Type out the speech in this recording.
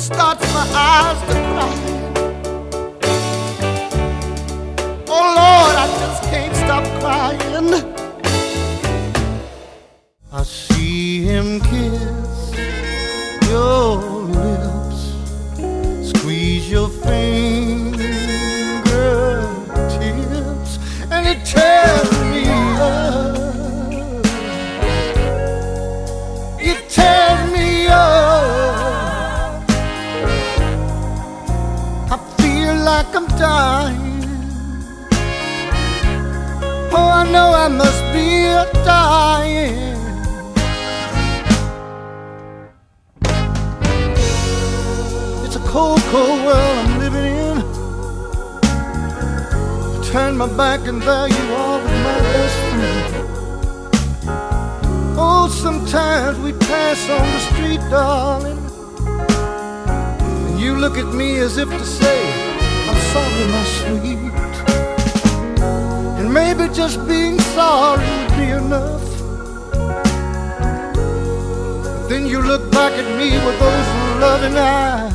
starts my eyes to cry. Oh Lord, I just can't stop crying. I see him kiss your lips, squeeze your fingertips, and it tears me up. It tears me up. I feel like I'm dying. Oh, I know I must be dying. It's a cold, cold world I'm living in. I turn my back and there you are with my best friend. Oh, sometimes we pass on the street, darling, and you look at me as if to say, I'm sorry, my sweet. And maybe just being sorry would be enough. But then you look back at me with those loving eyes,